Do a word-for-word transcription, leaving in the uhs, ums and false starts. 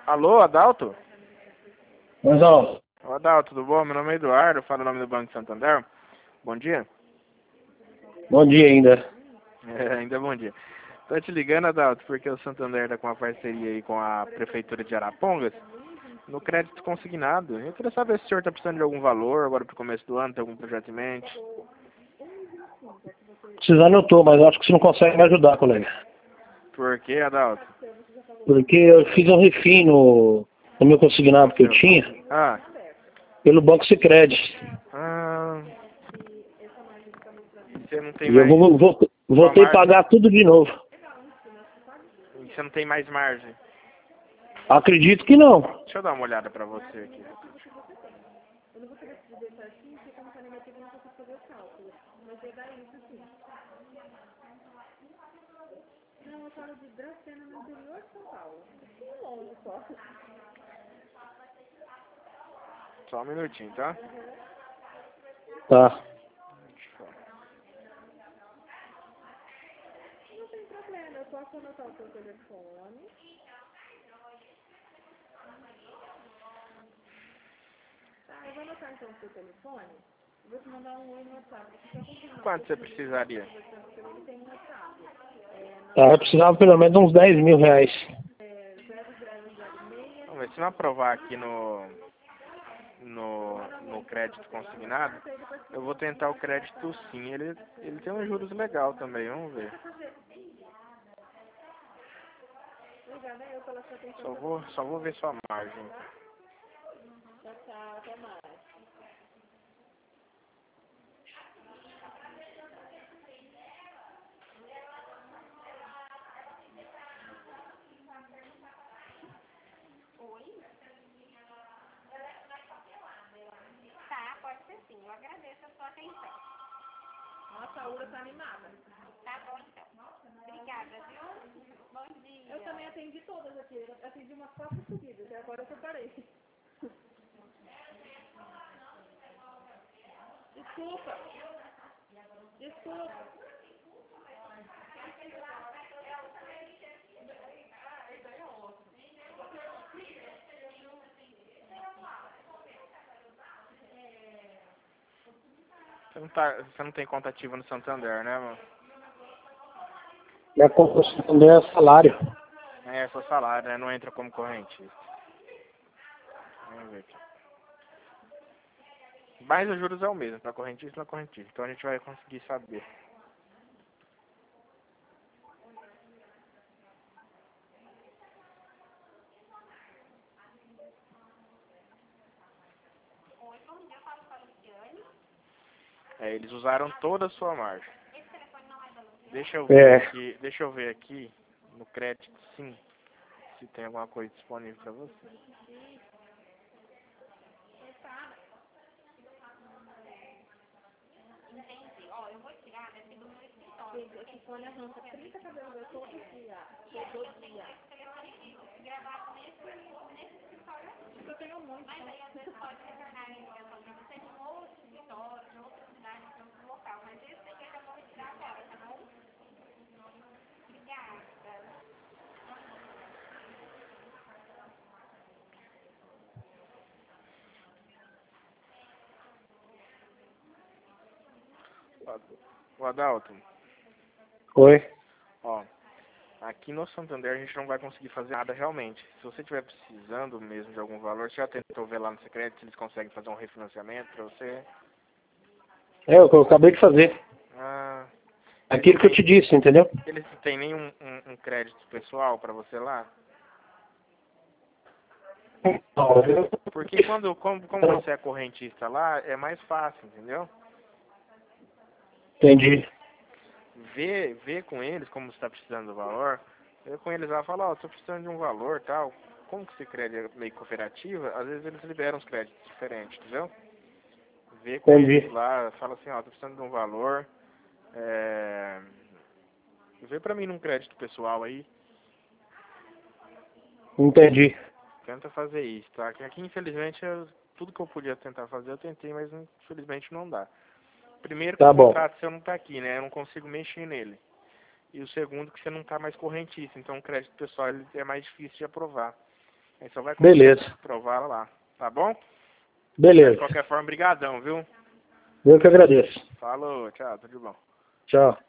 Alô, Adalto? Mas, ó, Ô, Adalto, tudo bom? Meu nome é Eduardo, falo o nome do Banco Santander. Bom dia. bom dia ainda. É, ainda bom dia. Tô te ligando, Adalto, porque o Santander está com uma parceria aí com a Prefeitura de Arapongas no crédito consignado. Eu queria saber se o senhor está precisando de algum valor agora pro começo do ano, tem algum projeto em mente? Precisando eu tô, mas acho que você não consegue me ajudar, colega. Por quê, Adalto? Porque eu fiz um refim no, no meu consignado que eu Seu- tinha Ah, pelo Banco Sicredi. ah, você não tem E eu mais vou, vou, sua voltei a margem? pagar tudo de novo. Você não tem mais margem? Acredito que não. Deixa eu dar uma olhada pra você aqui. Só um minutinho, tá? Tá. Quanto você precisaria? Tá, eu precisava pelo menos uns dez mil reais. Vamos ver, se não aprovar aqui no, no, no crédito consignado, eu vou tentar o crédito sim. Ele, ele tem uns juros legal também, vamos ver. Só vou, só vou ver sua margem. Tá, pode ser sim. Eu agradeço a sua atenção. Nossa, a Ura tá animada. Tá bom, então. Obrigada, viu? Bom dia. Eu também atendi todas aqui. Eu atendi umas quatro seguidas. E agora eu separei. Desculpa. Desculpa. Você não, tá, você não tem conta ativa no Santander, né, mano? Minha conta é salário. É, seu salário, né? Não entra como correntista. Vamos ver aqui. Mas os juros é o mesmo, para correntista e na correntista. Então a gente vai conseguir saber. Oi, bom dia. Eu falo com a Luciane. É, eles usaram toda a sua margem. Esse telefone não é da Luciane? Deixa eu ver É. aqui, deixa eu ver aqui no crédito, sim, se tem alguma coisa disponível para você. Entendi. Ó, eu vou tirar daqui do meu escritório. Esse telefone arranca trinta cabelos todo dia. Todo dia. Gravar nesse, nesse escritório aqui. Eu tenho um monte. Mas aí às vezes pode retornar a ligação pra você em outro escritório, em outra cidade, em outro local. Mas esse aqui eu já vou retirar agora, tá bom? Obrigada. O Adalto, Oi. ó, aqui no Santander a gente não vai conseguir fazer nada realmente. Se você estiver precisando mesmo de algum valor, você já tentou ver lá no secreto se eles conseguem fazer um refinanciamento para você? É o que eu acabei de fazer. Ah, Aquilo que eu te disse, entendeu? eles não têm nenhum um, um crédito pessoal para você lá? Porque quando, como, como você é correntista lá, é mais fácil, entendeu? Entendi. Vê, vê com eles como você está precisando do valor. Vê com eles lá, fala, ó, tô precisando de um valor, tal. Como que esse crédito é meio cooperativa, às vezes eles liberam os créditos diferentes, entendeu? Vê com Entendi. eles lá, fala assim, ó, tô precisando de um valor. É... Vê pra mim num crédito pessoal aí. Entendi. Tenta fazer isso, tá? Que aqui, infelizmente, eu, tudo que eu podia tentar fazer, eu tentei, mas infelizmente não dá. Primeiro que Tá o bom. contrato seu não tá aqui, né? Eu não consigo mexer nele. E o segundo que você não tá mais correntista, então o crédito pessoal ele é mais difícil de aprovar. Aí só vai Beleza. provar lá, tá bom? De Beleza. qualquer forma, brigadão, viu? Eu que agradeço. Falou, tchau, tudo de bom. Tchau.